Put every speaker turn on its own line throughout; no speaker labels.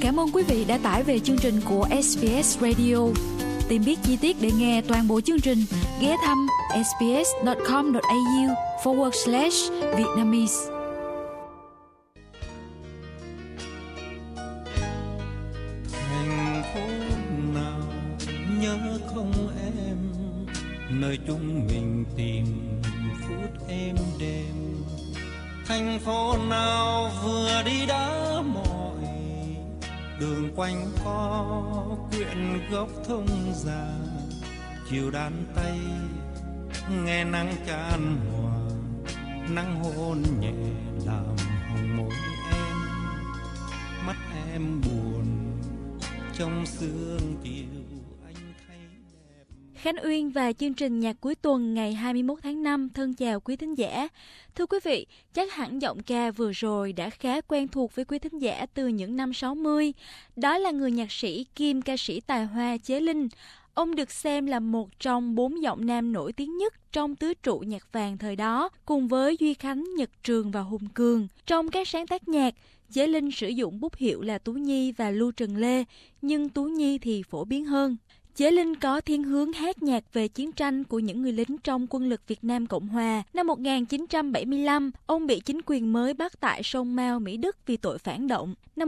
Cảm ơn quý vị đã tải về chương trình của SBS Radio. Tìm biết chi tiết để nghe toàn bộ chương trình, ghé thăm sbs.com.au/Vietnamese.
Thành phố nào nhớ không em, nơi chúng mình tìm phút êm đêm. Thành phố nào vừa đi đã mỏi, đường quanh co quyện gốc thông già. Chiều đan tay nghe nắng chan hòa, nắng hôn nhẹ làm hồng môi em. Mắt em buồn trong sương chiều anh thấy đẹp.
Khánh Uyên và chương trình nhạc cuối tuần ngày 21 tháng 5 thân chào quý thính giả. Thưa quý vị, chắc hẳn giọng ca vừa rồi đã khá quen thuộc với quý thính giả từ những năm 60. Đó là người nhạc sĩ kiêm ca sĩ tài hoa Chế Linh. Ông được xem là một trong 4 giọng nam nổi tiếng nhất trong tứ trụ nhạc vàng thời đó, cùng với Duy Khánh, Nhật Trường và Hùng Cường. Trong các sáng tác nhạc, Chế Linh sử dụng bút hiệu là Tú Nhi và Lưu Trần Lê, nhưng Tú Nhi thì phổ biến hơn. Chế Linh có thiên hướng hát nhạc về chiến tranh của những người lính trong quân lực Việt Nam Cộng Hòa. Năm 1975, ông bị chính quyền mới bắt tại sông Mao, Mỹ Đức vì tội phản động. Năm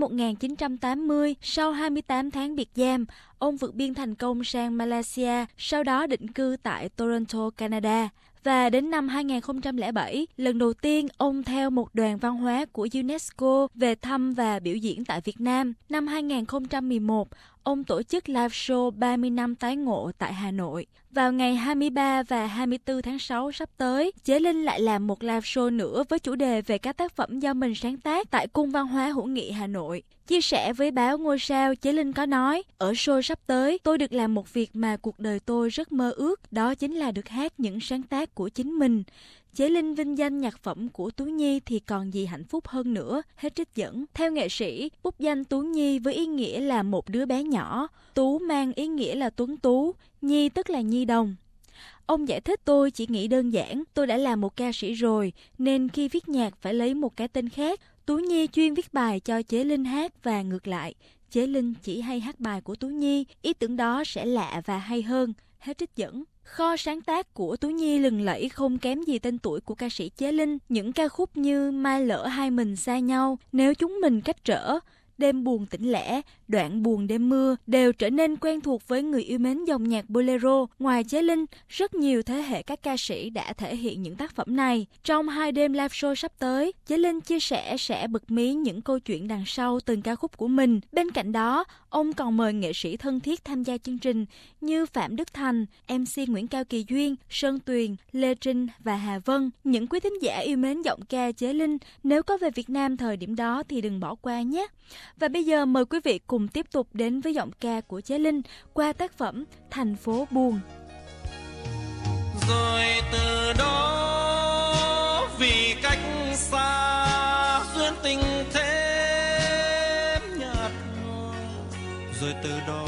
1980, sau 28 tháng biệt giam, ông vượt biên thành công sang Malaysia, sau đó định cư tại Toronto, Canada. Và đến năm 2007, lần đầu tiên ông theo một đoàn văn hóa của UNESCO về thăm và biểu diễn tại Việt Nam. Năm 2011, ông tổ chức live show 30 năm tái ngộ tại Hà Nội. Vào ngày 23 và 24 tháng 6 sắp tới, Chế Linh lại làm một live show nữa với chủ đề về các tác phẩm do mình sáng tác tại Cung Văn hóa Hữu nghị Hà Nội. Chia sẻ với báo Ngôi Sao, Chế Linh có nói, ở show sắp tới, tôi được làm một việc mà cuộc đời tôi rất mơ ước, đó chính là được hát những sáng tác của chính mình. Chế Linh vinh danh nhạc phẩm của Tú Nhi thì còn gì hạnh phúc hơn nữa, hết trích dẫn. Theo nghệ sĩ, bút danh Tú Nhi với ý nghĩa là một đứa bé nhỏ, Tú mang ý nghĩa là tuấn tú, Nhi tức là nhi đồng. Ông giải thích tôi chỉ nghĩ đơn giản, tôi đã là một ca sĩ rồi, nên khi viết nhạc phải lấy một cái tên khác. Tú Nhi chuyên viết bài cho Chế Linh hát và ngược lại. Chế Linh chỉ hay hát bài của Tú Nhi, ý tưởng đó sẽ lạ và hay hơn, hết trích dẫn. Kho sáng tác của Tú Nhi lừng lẫy không kém gì tên tuổi của ca sĩ Chế Linh. Những ca khúc như Mai lỡ hai mình xa nhau, Nếu chúng mình cách trở, Đêm buồn tĩnh lẻ, Đoạn buồn đêm mưa đều trở nên quen thuộc với người yêu mến dòng nhạc bolero. Ngoài Chế Linh, rất nhiều thế hệ các ca sĩ đã thể hiện những tác phẩm này. Trong 2 đêm live show sắp tới, Chế Linh chia sẻ sẽ bật mí những câu chuyện đằng sau từng ca khúc của mình. Bên cạnh đó, ông còn mời nghệ sĩ thân thiết tham gia chương trình như Phạm Đức Thành, MC Nguyễn Cao Kỳ Duyên, Sơn Tuyền, Lê Trinh và Hà Vân. Những quý thính giả yêu mến giọng ca Chế Linh, nếu có về Việt Nam thời điểm đó thì đừng bỏ qua nhé. Và bây giờ mời quý vị cùng tiếp tục đến với giọng ca của Chế Linh qua tác phẩm Thành phố buồn.
Rồi từ đó vì cách xa duyên tình thêm nhạt nhòa, rồi từ đó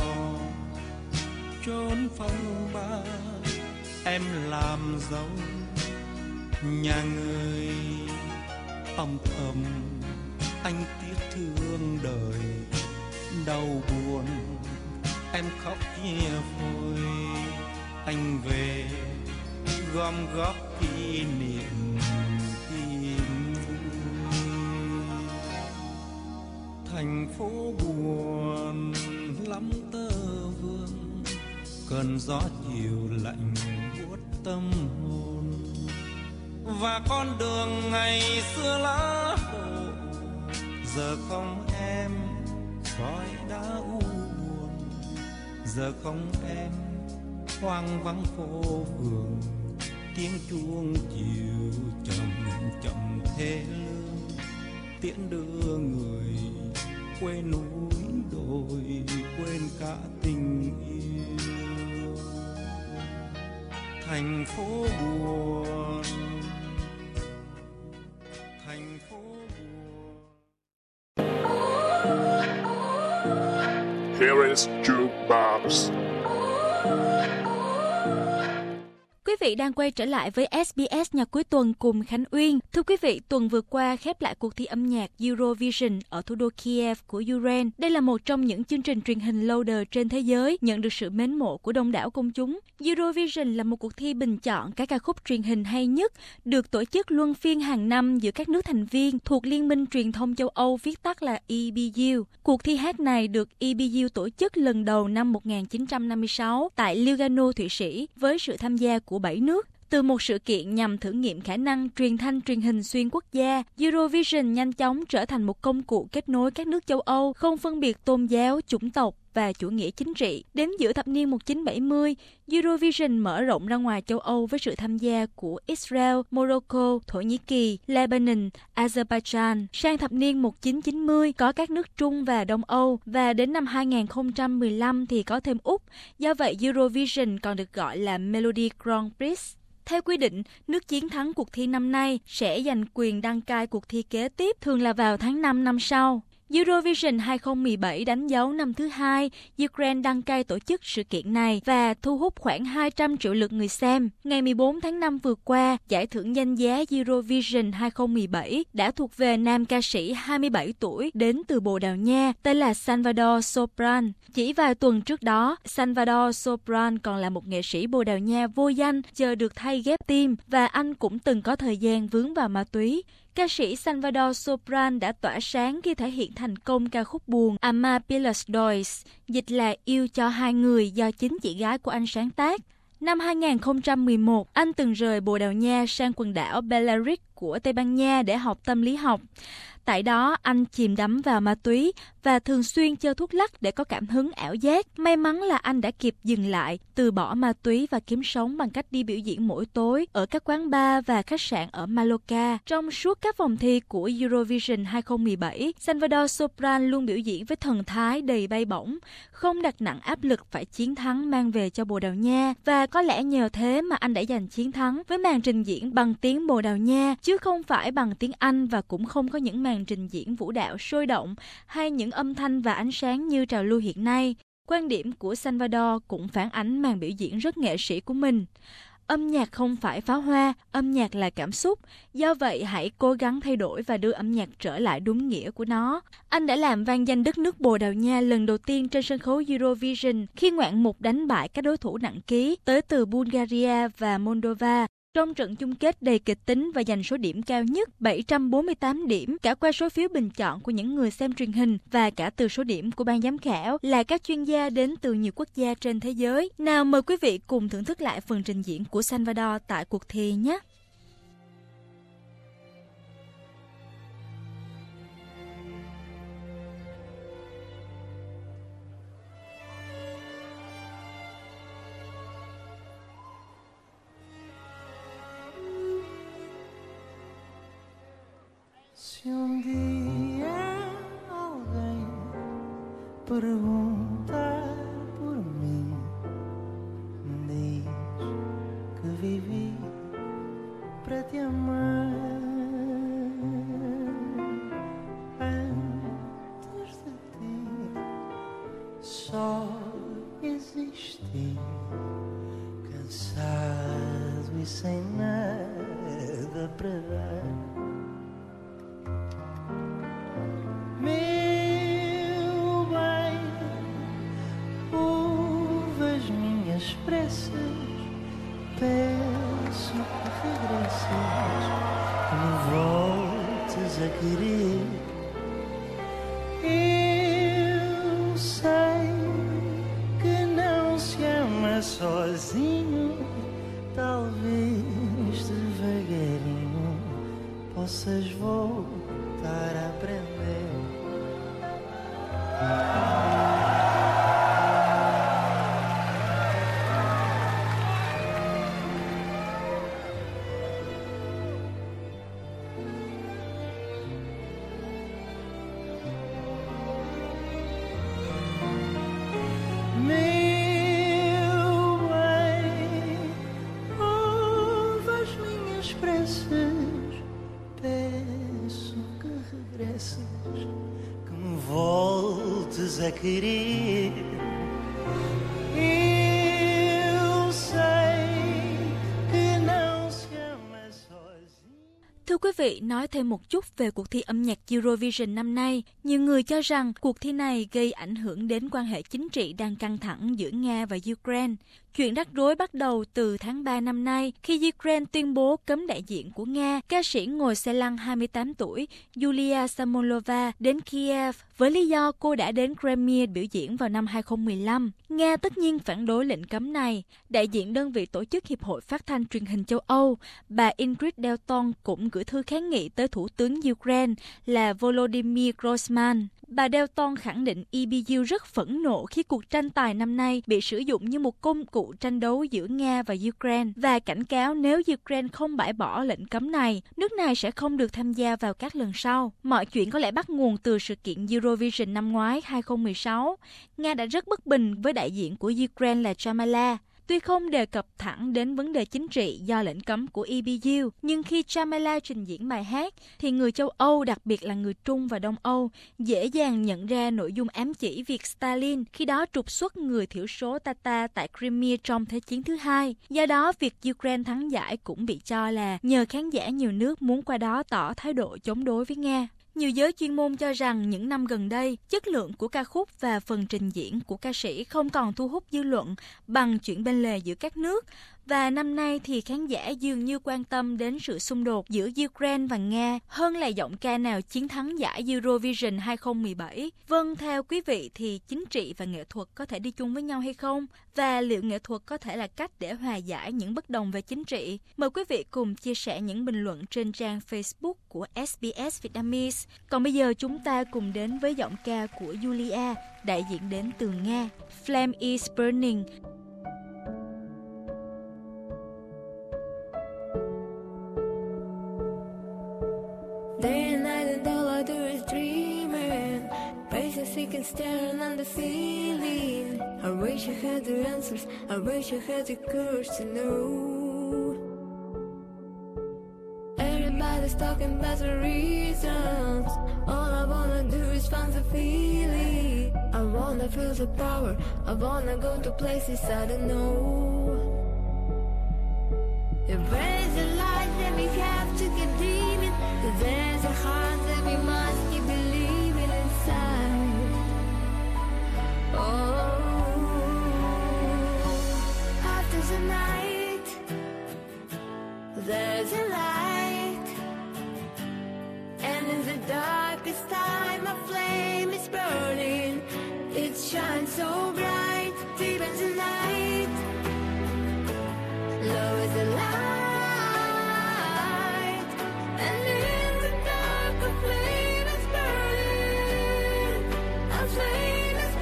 trốn phong ba em làm dâu nhà người âm thầm. Anh tiếc thương đời đau buồn, em khóc chia phôi. Anh về gom góp kỷ niệm tìm vui. Thành phố buồn lắm tơ vương, cơn gió chiều lạnh buốt tâm hồn. Và con đường ngày xưa lá khổ, giờ không em khói đã u buồn. Giờ không em hoang vắng phố phường, tiếng chuông chiều chậm chậm thê lương, tiễn đưa người quên núi đồi, quên cả tình yêu. Thành phố buồn, thành phố buồn.
Here is Jukebox.
Quý vị đang quay trở lại với SBS Nhạc cuối tuần cùng Khánh Uyên. Thưa quý vị, tuần vừa qua khép lại cuộc thi âm nhạc Eurovision ở thủ đô Kiev của Ukraine. Đây là một trong những chương trình truyền hình lâu đời trên thế giới, nhận được sự mến mộ của đông đảo công chúng. Eurovision là một cuộc thi bình chọn các ca khúc truyền hình hay nhất, được tổ chức luân phiên hàng năm giữa các nước thành viên thuộc Liên minh Truyền thông châu Âu, viết tắt là EBU. Cuộc thi hát này được EBU tổ chức lần đầu năm 1956 tại Lugano, Thụy Sĩ, với sự tham gia của 7 nước. Từ một sự kiện nhằm thử nghiệm khả năng truyền thanh truyền hình xuyên quốc gia, Eurovision nhanh chóng trở thành một công cụ kết nối các nước châu Âu, không phân biệt tôn giáo, chủng tộc và chủ nghĩa chính trị. Đến giữa thập niên 1970, Eurovision mở rộng ra ngoài châu Âu với sự tham gia của Israel, Morocco, Thổ Nhĩ Kỳ, Lebanon, Azerbaijan. Sang thập niên 1990 có các nước Trung và Đông Âu, và đến năm 2015 thì có thêm Úc. Do vậy, Eurovision còn được gọi là Melody Grand Prix. Theo quy định, nước chiến thắng cuộc thi năm nay sẽ giành quyền đăng cai cuộc thi kế tiếp, thường là vào tháng 5 năm sau. Eurovision 2017 đánh dấu năm thứ hai Ukraine đăng cai tổ chức sự kiện này và thu hút khoảng 200 triệu lượt người xem. Ngày 14 tháng 5 vừa qua, giải thưởng danh giá Eurovision 2017 đã thuộc về nam ca sĩ 27 tuổi đến từ Bồ Đào Nha tên là Salvador Sobral. Chỉ vài tuần trước đó, Salvador Sobral còn là một nghệ sĩ Bồ Đào Nha vô danh chờ được thay ghép tim, và anh cũng từng có thời gian vướng vào ma túy. Ca sĩ Salvador Sobral đã tỏa sáng khi thể hiện thành công ca khúc buồn Amar pelos dois, dịch là Yêu cho hai người, do chính chị gái của anh sáng tác. Năm 2011, anh từng rời Bồ Đào Nha sang quần đảo Balearic của Tây Ban Nha để học tâm lý học. Tại đó, anh chìm đắm vào ma túy và thường xuyên chơi thuốc lắc để có cảm hứng ảo giác. May mắn là anh đã kịp dừng lại, từ bỏ ma túy và kiếm sống bằng cách đi biểu diễn mỗi tối ở các quán bar và khách sạn ở Mallorca. Trong suốt các vòng thi của Eurovision 2017, Salvador Sobral luôn biểu diễn với thần thái đầy bay bổng, không đặt nặng áp lực phải chiến thắng mang về cho Bồ Đào Nha. Và có lẽ nhờ thế mà anh đã giành chiến thắng với màn trình diễn bằng tiếng Bồ Đào Nha, chứ không phải bằng tiếng Anh, và cũng không có những màn trình diễn vũ đạo sôi động hay những âm thanh và ánh sáng như trào lưu hiện nay. Quan điểm của Salvador cũng phản ánh màn biểu diễn rất nghệ sĩ của mình. Âm nhạc không phải pháo hoa, âm nhạc là cảm xúc. Do vậy, hãy cố gắng thay đổi và đưa âm nhạc trở lại đúng nghĩa của nó. Anh đã làm vang danh đất nước Bồ Đào Nha lần đầu tiên trên sân khấu Eurovision khi ngoạn mục đánh bại các đối thủ nặng ký tới từ Bulgaria và Moldova trong trận chung kết đầy kịch tính và giành số điểm cao nhất 748 điểm, cả qua số phiếu bình chọn của những người xem truyền hình và cả từ số điểm của ban giám khảo là các chuyên gia đến từ nhiều quốc gia trên thế giới. Nào, mời quý vị cùng thưởng thức lại phần trình diễn của Salvador tại cuộc thi nhé.
Se dia alguém perguntar por mim, diz que vivi para te amar. Antes de ti só existi, cansado e sem nada para dar. Meu bem, ouve as minhas preces, peço que regresses, que me voltes a querer. Eu sei que não se ama sozinho, talvez devagarinho possas voltar a aprender. Meu bem, ouve as minhas preces, peço que regresses, que me voltes a querer. Eu sei
Thưa quý vị, nói thêm một chút về cuộc thi âm nhạc Eurovision năm nay, nhiều người cho rằng cuộc thi này gây ảnh hưởng đến quan hệ chính trị đang căng thẳng giữa Nga và Ukraine. Chuyện rắc rối bắt đầu từ tháng 3 năm nay khi Ukraine tuyên bố cấm đại diện của Nga, ca sĩ ngồi xe lăn 28 tuổi Yulia Samolova đến Kiev với lý do cô đã đến Crimea biểu diễn vào năm 2015. Nga tất nhiên phản đối lệnh cấm này. Đại diện đơn vị tổ chức Hiệp hội Phát thanh Truyền hình châu Âu, bà Ingrid Delton cũng gửi thư kháng nghị tới Thủ tướng Ukraine là Volodymyr Groysman. Bà Delton khẳng định EBU rất phẫn nộ khi cuộc tranh tài năm nay bị sử dụng như một công cụ tranh đấu giữa Nga và Ukraine và cảnh cáo nếu Ukraine không bãi bỏ lệnh cấm này, nước này sẽ không được tham gia vào các lần sau. Mọi chuyện có lẽ bắt nguồn từ sự kiện Eurovision năm ngoái 2016. Nga đã rất bất bình với đại diện của Ukraine là Jamala. Tuy không đề cập thẳng đến vấn đề chính trị do lệnh cấm của EBU, nhưng khi Jamala trình diễn bài hát, thì người châu Âu, đặc biệt là người Trung và Đông Âu, dễ dàng nhận ra nội dung ám chỉ việc Stalin khi đó trục xuất người thiểu số Tatar tại Crimea trong Thế chiến thứ hai. Do đó, việc Ukraine thắng giải cũng bị cho là nhờ khán giả nhiều nước muốn qua đó tỏ thái độ chống đối với Nga. Nhiều giới chuyên môn cho rằng những năm gần đây, chất lượng của ca khúc và phần trình diễn của ca sĩ không còn thu hút dư luận bằng chuyện bên lề giữa các nước. Và năm nay thì khán giả dường như quan tâm đến sự xung đột giữa Ukraine và Nga hơn là giọng ca nào chiến thắng giải Eurovision 2017. Vâng, theo quý vị thì chính trị và nghệ thuật có thể đi chung với nhau hay không? Và liệu nghệ thuật có thể là cách để hòa giải những bất đồng về chính trị? Mời quý vị cùng chia sẻ những bình luận trên trang Facebook của SBS Vietnamese. Còn bây giờ chúng ta cùng đến với giọng ca của Yulia, đại diện đến từ Nga, Flame is Burning.
Day and night and all I do is dreaming. Face is sick and staring on the ceiling. I wish I had the answers, I wish I had the courage to know. Everybody's talking about the reasons. All I wanna do is find the feeling. I wanna feel the power, I wanna go to places I don't know. If there's a light that we have to keep dreaming, if there's a heart that we must keep believing inside. Oh, after the night, there's a light, and in the darkest time a flame is burning. It shines so bright, deep in the night. Love is a light, and in the dark a flame is burning. A flame is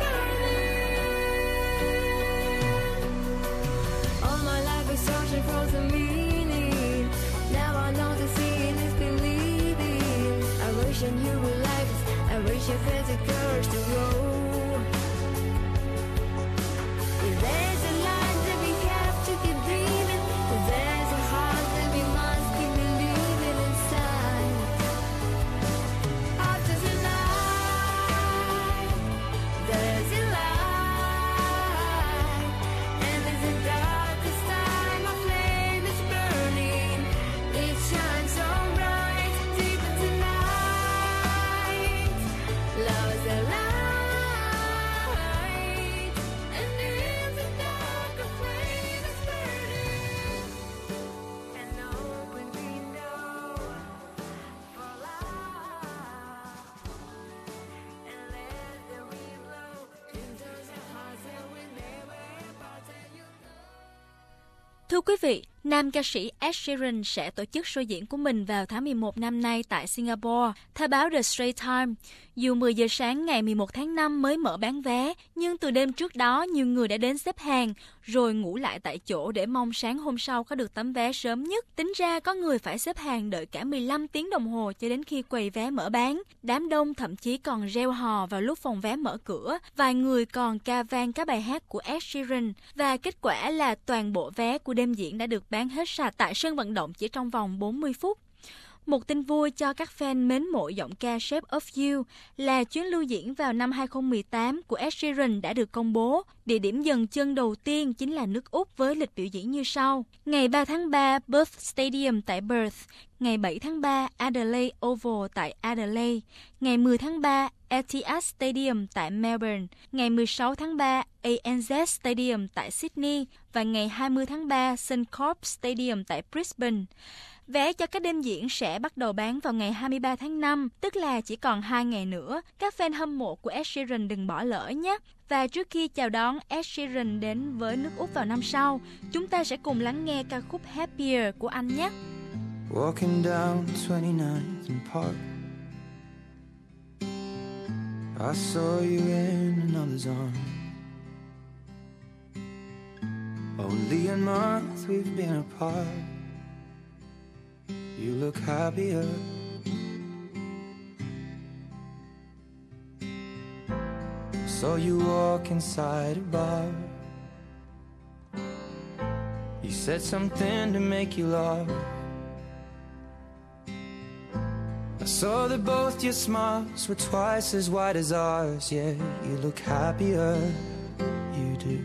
burning. All my life is searching for the meaning. Now I know the seeing is believing. I wish I knew what life is. I wish I had the courage to go. If there's a light that we have to keep dreaming, there's a heart that we must keep believing inside. After the night, there's a light, and in the darkest time a flame is burning. It shines so bright, deep in the night. Love is a light, and in the dark a flame is burning. An open window for love, and let the wind blow into the hearts that will never part. And you know.
Thưa quý vị, nam ca sĩ Ed Sheeran sẽ tổ chức show diễn của mình vào tháng 11 năm nay tại Singapore. Theo báo The Straits Times, dù 10 giờ sáng ngày 11 tháng 5 mới mở bán vé, nhưng từ đêm trước đó nhiều người đã đến xếp hàng rồi ngủ lại tại chỗ để mong sáng hôm sau có được tấm vé sớm nhất. Tính ra có người phải xếp hàng đợi cả 15 tiếng đồng hồ cho đến khi quầy vé mở bán. Đám đông thậm chí còn reo hò vào lúc phòng vé mở cửa. Vài người còn ca vang các bài hát của Ed Sheeran. Và kết quả là toàn bộ vé của đêm diễn đã được bán hết sạch tại sân vận động chỉ trong vòng 40 phút. Một tin vui cho các fan mến mộ giọng ca Shape of You là chuyến lưu diễn vào năm 2018 của Ed Sheeran đã được công bố. Địa điểm dừng chân đầu tiên chính là nước Úc với lịch biểu diễn như sau. Ngày 3 tháng 3, Perth Stadium tại Perth. Ngày 7 tháng 3, Adelaide Oval tại Adelaide. Ngày 10 tháng 3, Etihad Stadium tại Melbourne. Ngày 16 tháng 3, ANZ Stadium tại Sydney. Và ngày 20 tháng 3, Suncorp Stadium tại Brisbane. Vé cho các đêm diễn sẽ bắt đầu bán vào ngày 23 tháng 5, tức là chỉ còn 2 ngày nữa. Các fan hâm mộ của Ed Sheeran đừng bỏ lỡ nhé. Và trước khi chào đón Ed Sheeran đến với nước Úc vào năm sau, chúng ta sẽ cùng lắng nghe ca khúc Happier của anh nhé.
Walking down 29th and Park, I saw you in another's arms. Only a month we've been apart. You look happier. Saw you walk inside a bar. You said something to make you laugh. I saw that both your smiles were twice as wide as ours. Yeah, you look happier, you do.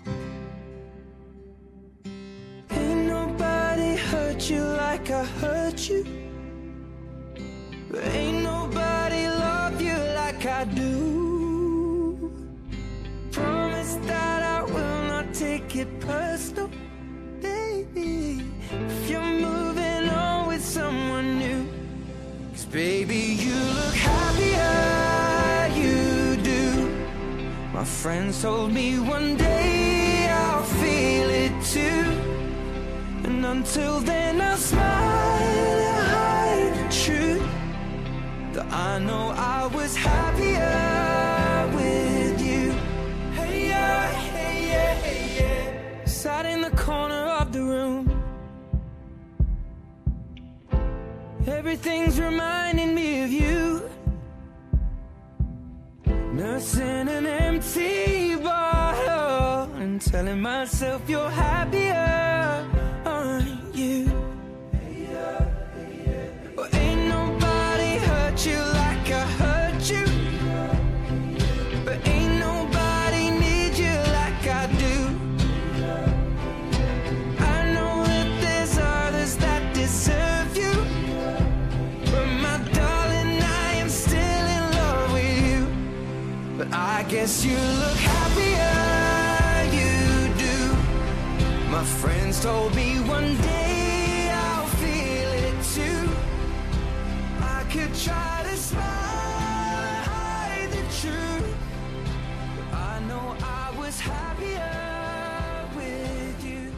Ain't nobody hurt you like I hurt you, but ain't nobody love you like I do. Promise that I will not take it personal, baby, if you're moving on with someone new. 'Cause baby, you look happier, you do. My friends told me one day I'll feel it too, and until then I'll smile and hide the truth, that I know I was happier with you. Hey yeah, hey yeah, hey yeah. Sat in the corner of the room, everything's reminding me of you. Nursing an empty bottle and telling myself you're happier, aren't you? Well, ain't nobody hurt you like I hurt you, but ain't nobody need you like I do. I know that there's others that deserve you, but my darling, I am still in love with you. But I guess you look happier, you do. My friends told me one day I'll feel it too. I could try to smile, hide the truth, but I know I was happier with you.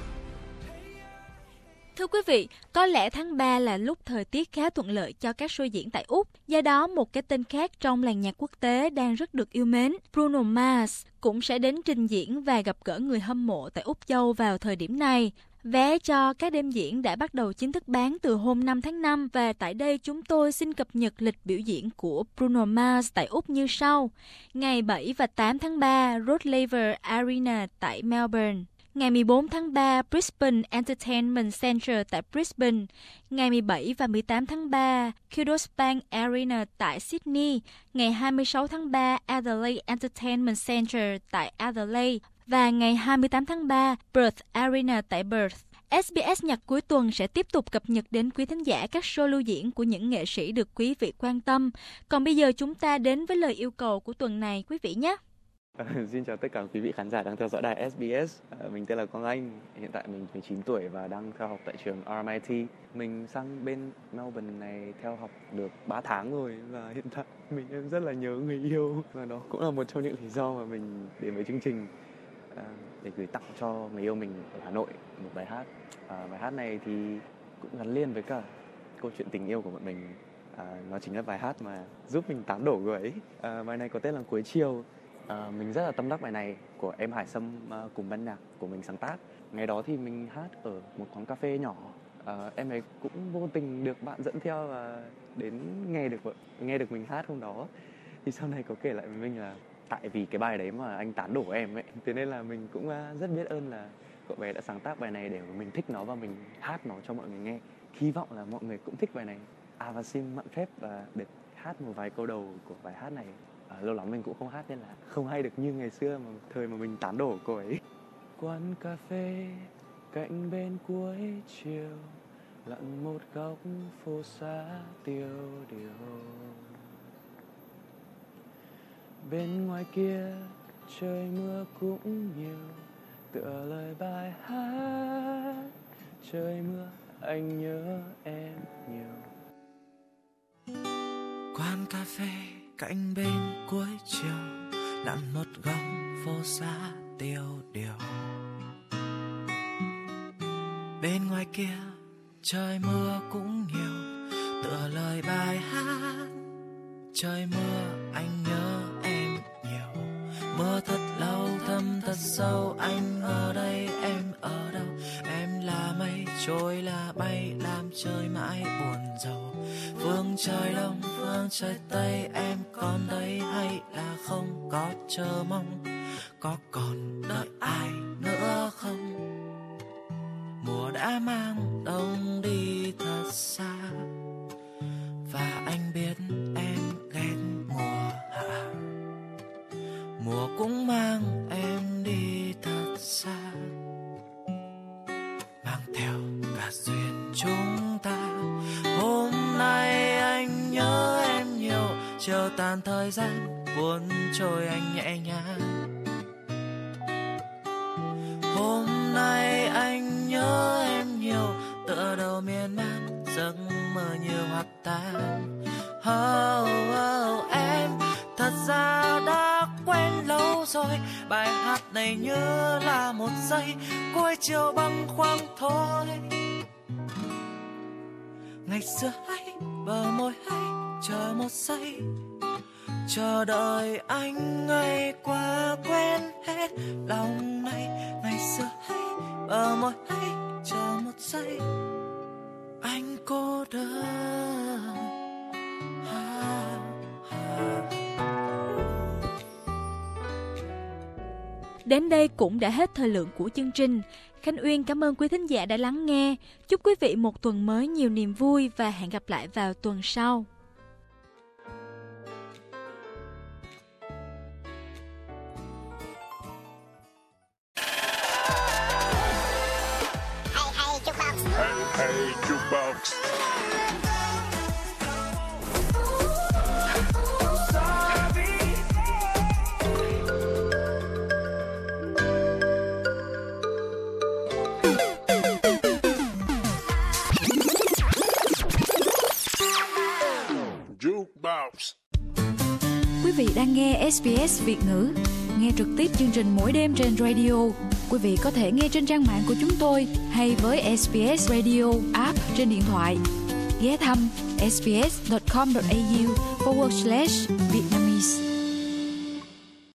Thưa quý vị, có lẽ tháng 3 là lúc thời tiết khá thuận lợi cho các show diễn tại Úc. Do đó, một cái tên khác trong làng nhạc quốc tế đang rất được yêu mến, Bruno Mars, cũng sẽ đến trình diễn và gặp gỡ người hâm mộ tại Úc Châu vào thời điểm này. Vé cho các đêm diễn đã bắt đầu chính thức bán từ hôm 5 tháng 5 và tại đây chúng tôi xin cập nhật lịch biểu diễn của Bruno Mars tại Úc như sau. Ngày 7 và 8 tháng 3, Rod Laver Arena tại Melbourne. Ngày 14 tháng 3, Brisbane Entertainment Centre tại Brisbane. Ngày 17 và 18 tháng 3, Kudos Bank Arena tại Sydney. Ngày 26 tháng 3, Adelaide Entertainment Centre tại Adelaide. Và ngày 28 tháng 3, Perth Arena tại Perth. SBS Nhạc cuối tuần sẽ tiếp tục cập nhật đến quý thính giả các show lưu diễn của những nghệ sĩ được quý vị quan tâm. Còn bây giờ chúng ta đến với lời yêu cầu của tuần này quý vị nhé.
Xin chào tất cả quý vị khán giả đang theo dõi đài SBS. Mình tên là Quang Anh, hiện tại mình 19 tuổi và đang theo học tại trường RMIT. Mình sang bên Melbourne này theo học được 3 tháng rồi và hiện tại mình rất là nhớ người yêu. Và đó cũng là một trong những lý do mà mình đến với chương trình để gửi tặng cho người yêu mình ở Hà Nội một bài hát. Bài hát này thì cũng gắn liền với cả câu chuyện tình yêu của bọn mình. Nó chính là bài hát mà giúp mình tán đổ người ấy. Bài này có tên là Cuối Chiều. Mình rất là tâm đắc bài này của em Hải Sâm cùng ban nhạc của mình sáng tác. Ngày đó thì mình hát ở một quán cà phê nhỏ. Em ấy cũng vô tình được bạn dẫn theo và đến nghe được mình hát hôm đó. Thì sau này có kể lại với mình là tại vì cái bài đấy mà anh tán đổ em ấy. Thế nên là mình cũng rất biết ơn là cậu bé đã sáng tác bài này để mình thích nó và mình hát nó cho mọi người nghe. Hy vọng là mọi người cũng thích bài này. Và xin mạn phép được hát một vài câu đầu của bài hát này. Lâu lắm mình cũng không hát nên là không hay được như ngày xưa mà thời mà mình tán đổ cô ấy. Quán cà phê cạnh bên cuối chiều, lặng một góc phố xá tiêu điều. Bên ngoài kia trời mưa cũng nhiều, tựa lời bài hát. Trời mưa anh nhớ em nhiều.
Quán cà phê cạnh bên cuối chiều, lặng một góc phố xá tiêu điều. Bên ngoài kia trời mưa cũng nhiều, tựa lời bài hát. Trời mưa anh nhớ em nhiều. Mưa thật lâu thâm thật sâu, anh ở đây em ở đâu? Em là mây trôi là bay, làm trời mãi buồn rầu. Phương trời đông phương trời tây, em còn đây hay là không? Có chờ mong, có còn đợi ai nữa không? Mùa đã mang đông đi thật xa, và anh biết em ghét mùa hạ. Mùa cũng mang em đi thật xa, mang theo cả duyên chúng ta. Hôm nay anh nhớ em nhiều, chiều tàn thời gian buồn trôi anh nhẹ nhàng. Hôm nay anh nhớ em nhiều, tựa đầu miên man giấc mơ như hoạt tan. Em thật ra đã quen lâu rồi, bài hát này như là một giây cuối chiều băng khoáng thôi. Ngày xưa hay bờ môi hay chờ một giây, chờ đợi anh ngày qua quen hết lòng này. Ngày xưa hay bờ môi hay chờ một giây, anh cô đơn.
Đến đây cũng đã hết thời lượng của chương trình. Khánh Uyên cảm ơn quý thính giả đã lắng nghe. Chúc quý vị một tuần mới nhiều niềm vui và hẹn gặp lại vào tuần sau.
Hey, Jukebox. Jukebox.
Quý vị đang nghe SBS Việt ngữ. Nghe trực tiếp chương trình mỗi đêm trên radio. Quý vị có thể nghe trên trang mạng của chúng tôi hay với SBS Radio app trên điện thoại. Ghé thăm sbs.com.au/Vietnam.